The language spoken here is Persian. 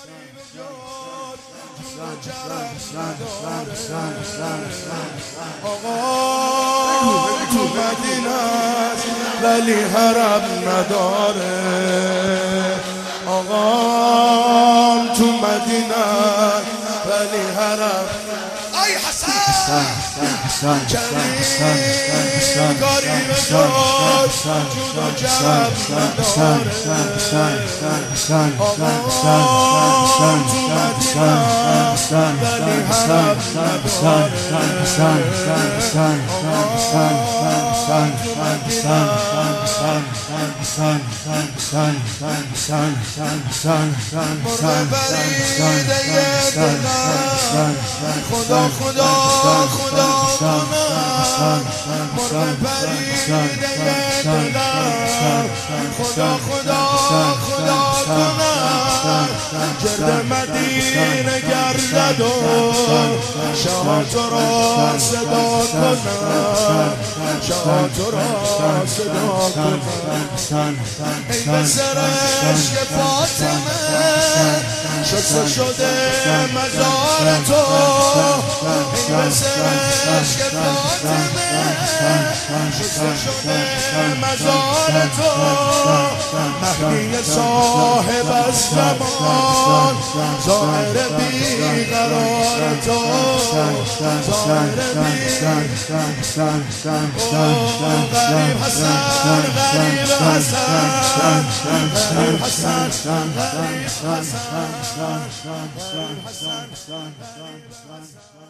آقا تو مدینه است ولی حرم نداره. آقا تو مدینه است ولی حرم. ای حسن کریم کاری به جاش جود و جب نداره. آقا تو مدینه است ولی حرم نداره. خدا خدا خدا کنم مرغ پریده دلم. خدا خدا خدا کنم گرد مدینه گردد و شاه تو را صدا کنم. شاه تو را صدا کنم. ای پسر عشق فاطمه شسته شده مزار تو. ای پسر عشق فاطمه شسته شده مزار تو. مهدی صاحب الزمان ظاهر بیقرار تو. ظاهر بیقرار غریب حسن غریب حسن غریب حسن غریب حسن.